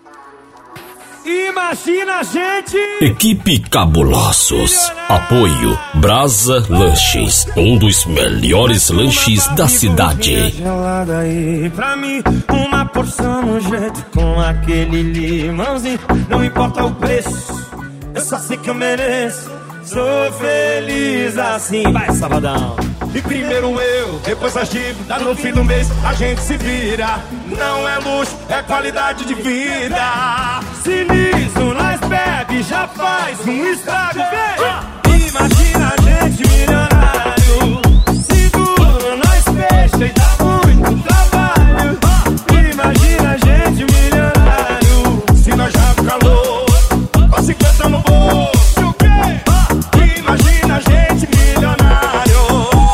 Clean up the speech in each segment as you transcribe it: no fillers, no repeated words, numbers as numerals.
Imagina a gente! Equipe Cabulosos. Apoio Brasa Lanches, um dos melhores lanches da cidade. Gelada aí pra mim, uma porção no jeito com aquele limãozinho. Não importa o preço, eu só sei que eu mereço. Sou feliz assim. Vai, Sabadão. E primeiro eu, depois a dívida. No fim do mês a gente se vira. Não é luxo, é qualidade de vida. Se liso, nós bebe, já faz um estrago, vem! Imagina a gente milionário. Seguro, nós fecha e dá muito trabalho. Imagina a gente milionário. Se nós já no calor, com 50 no bolso. Imagina a gente milionário.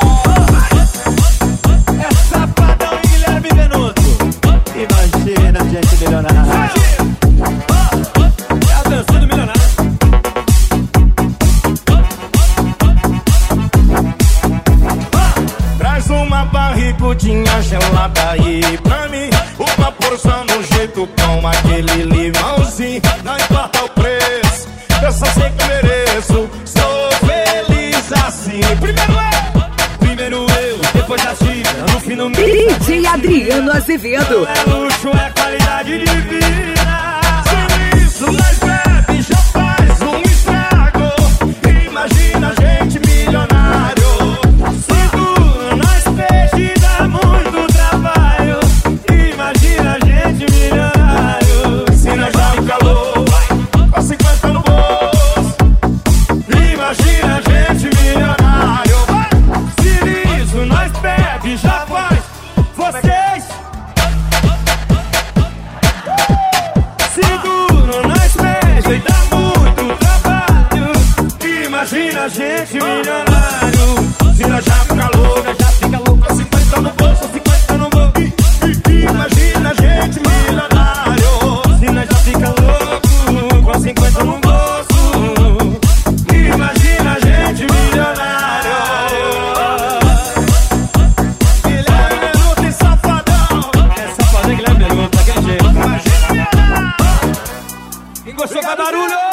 É Safadão e Guilherme Venuto. Imagina a gente milionário. É a dança do milionário. Traz uma barrigudinha gelada aí pra mim. Uma porção no jeito com aquele limãozinho. Não importa o preço, eu só sei que eu mereço. Sou feliz assim. Primeiro eu, depois a China, no fim do mês. DJ Adriano Azevedo. Não é luxo, é qualidade de vida. Sem isso, nós bebe, já faz um estrago. Imagina a gente milionário. Seguro, nós peixe e dá muito trabalho. Imagina a gente milionário. Se nós já no calor, com 50 no bolso. Imagina a gente milionário. Se liso, nós bebe, já faz. Vocês seguro, nós peixe e dá muito trabalho. Imagina a gente milionário. Se nós já no calor, Já fica louco, com 50 no bolso. 50 no bolso. Imagina a gente milionário. Se nós já fica louco, com 50 no bolso. Imagina a gente milionário. Guilherme Venuto e Safadão. É Safadão e Guilherme Venuto, daquele jeito. Imagina milionário. Quem gostou, faz barulho!